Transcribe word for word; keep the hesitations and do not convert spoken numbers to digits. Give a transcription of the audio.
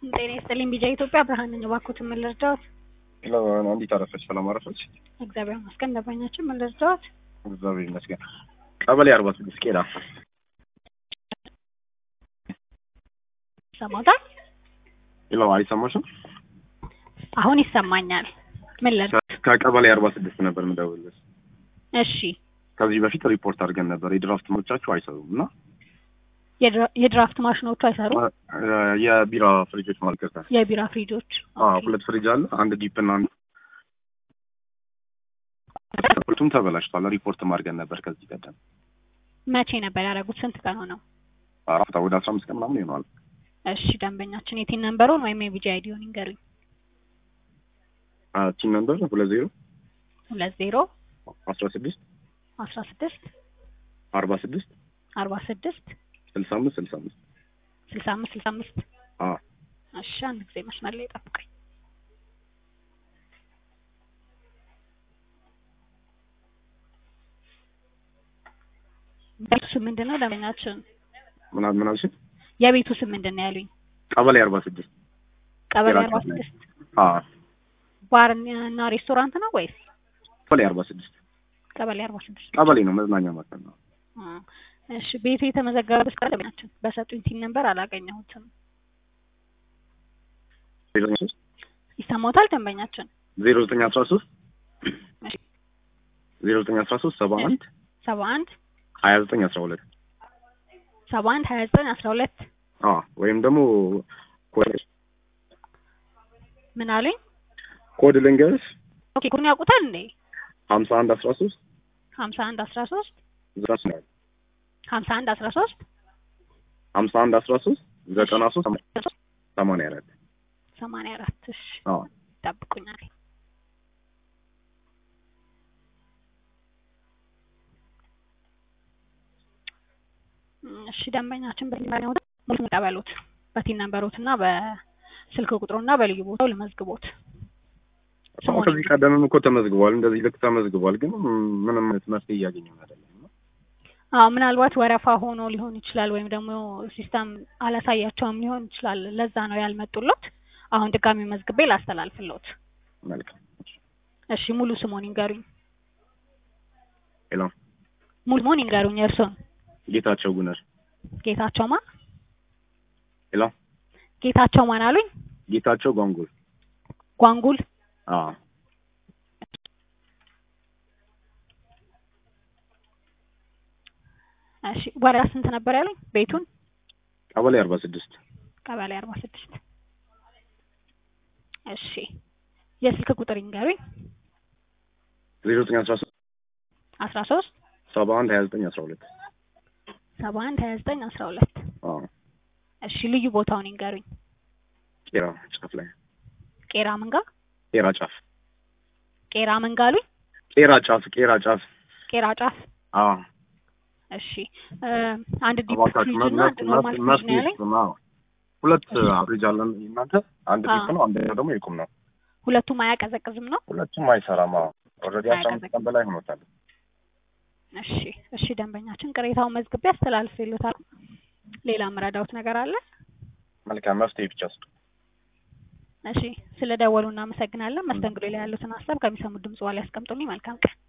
ጤና ይስጥልኝ ቢጃ ኢትዮጵያ ብርሃን ነኝ። እባክዎት ምን ልርዳዎት? ለማን እንዴት አረፈች? ሰላም አረፈች? እግዚአብሔር ይመስገን። ደንበኛችን ምን ልርዳዎት? እግዚአብሔር ይመስገን። ቀበሌ አርባ ስድስት ቄራ ሰማታል? ይለው አይሰማሽም? አሁን ይሰማኛል። ምን ልርዳዎት? ከቀበሌ አርባ ስድስት ነበር የምደውልልሽ። እሺ። ከዚህ በፊት ሪፖርት አድርገን ነበር የድራፍት ማሽኖቻችሁ አይሰሩም እና የድራፍት ማሽኖቹ አይሰሩም? የቢራ ፍሪጆች ማለት ነው። የቢራ ፍሪጆች? አዎ፣ ሁለት ፍሪጅ አለ። አንድ ዲፕ እና አንድ ሁለቱም ተበላሽቷል። ሪፖርት ማድረግን ነበር ከዚህ ቀደም። መቼ ነበር ያደረጉት? ስንት ቀን ሆነው? አራት ወደ አስራ አምስት ቀን ምናምን ይሆናል። እሺ፣ ደንበኛችን የቲን ነምበሩን ወይም የቢጂ አይዲውን ይንገሩኝ። አዎ፣ ቲን ነምበር ሁለት ዜሮ ሁለት ዜሮ አስራ ስድስት አስራ ስድስት አርባ ስድስት አርባ ስድስት ስልሳ አምስት ስልሳ አምስት ስልሳ አምስት ስልሳ አምስት አዎ። እሺ፣ አንድ ጊዜ መስመር ላይ ጠብቀኝ። ቤቱ ስም ምንድን ነው ደንበኛችን? ምን ምን አልሽኝ? የቤቱ ስም ምንድን ነው ያሉኝ? ቀበሌ አርባ ስድስት ቀበሌ አርባ ስድስት አዎ። ባር እና ሬስቶራንት ነው ወይስ? ቀበሌ አርባ ስድስት ቀበሌ አርባ ስድስት ቀበሌ ነው፣ መዝናኛ ማለት ነው። እሺ፣ ቤቱ የተመዘገበበት ደንበኛችን በሰጡኝ ቲን ነምበር አላገኘሁትም። ይሰማዎታል ደንበኛችን? ዜሮ ዘጠኝ አስራ ሶስት ዜሮ ዘጠኝ አስራ ሶስት ሰባ አንድ ሰባ አንድ ሀያ ዘጠኝ አስራ ሁለት ሰባ አንድ ሀያ ዘጠኝ አስራ ሁለት አዎ። ወይም ደግሞ ኮድ ምን አለኝ? ኮድ ልንገርሽ? ኦኬ፣ ኮድ ያውቁታል እንዴ? ሀምሳ አንድ አስራ ሶስት ሀምሳ አንድ አስራ ሶስት ዘጠና ሀምሳ አንድ አስራ ሶስት ሀምሳ አንድ አስራ ሶስት ዘጠና ሶስት ሰማንያ አራት ሰማንያ አራት እሺ፣ አዎ። ጠብቁኛል። እሺ፣ ደንበኛችን በሊባኖ ሙሉ ተቀበሉት። በቲን ነምበሮትና በስልክ ቁጥሩና በልዩ ቦታው ለመዝግቦት። ከዚህ ቀደምም እኮ ተመዝግቧል፣ እንደዚህ ልክ ተመዝግቧል፣ ግን ምንም መፍትሄ እያገኘን አይደለም። አዎ፣ ምናልባት ወረፋ ሆኖ ሊሆን ይችላል፣ ወይም ደግሞ ሲስተም አላሳያቸውም ሊሆን ይችላል። ለዛ ነው ያልመጡለት። አሁን ድጋሚ መዝግቤ ላስተላልፍልዎት። መልካም። እሺ፣ ሙሉ ስሙን ይንገሩኝ። ሄሎ፣ ሙሉ ስሙን ይንገሩኝ እርሶን? ጌታቸው ጉነር። ጌታቸው ማን? ሄሎ፣ ጌታቸው ማን አሉኝ? ጌታቸው ጓንጉል። ጓንጉል? አዎ። እሺ፣ ወረዳ ስንት ነበር ያሉኝ ቤቱን? ቀበሌ አርባ ስድስት ቀበሌ አርባ ስድስት እሺ፣ የስልክ ቁጥር ይንገሩኝ። ዜሮ ዘጠኝ አስራ ሶስት አስራ ሶስት ሰባ አንድ ሀያ ዘጠኝ አስራ ሁለት ሰባ አንድ ሀያ ዘጠኝ አስራ ሁለት አዎ። እሺ፣ ልዩ ቦታውን ይንገሩኝ። ቄራ ጫፍ ላይ። ቄራ መንጋ? ቄራ ጫፍ። ቄራ መንጋ አሉኝ? ቄራ ጫፍ ቄራ ጫፍ ቄራ ጫፍ አዎ። እሺ፣ አንድ ዲፕ ፍሪጅ እና አንድ ኖርማል ፍሪጅ ነው ያለኝ። ሁለት ፍሪጅ አለን እናንተ። አንድ ዲፕ ነው፣ አንድ ደግሞ የቁም ነው። ሁለቱም አያቀዘቅዝም ነው? ሁለቱም አይሰራም። አዎ፣ ኦልሬዲ አስራ አምስት ቀን በላይ ሆኖታል። እሺ፣ እሺ፣ ደንበኛችን ቅሬታውን መዝግቤ አስተላልፌልዎታል። ሌላ መረዳዎት ነገር አለ? መልካም፣ መፍትሄ ብቻ ስጡ። እሺ፣ ስለደወሉ እናመሰግናለን። መስተንግዶ ላይ ያሉትን ሀሳብ ከሚሰሙት ድምጽ በኋላ ያስቀምጡልኝ። መልካም ቀን።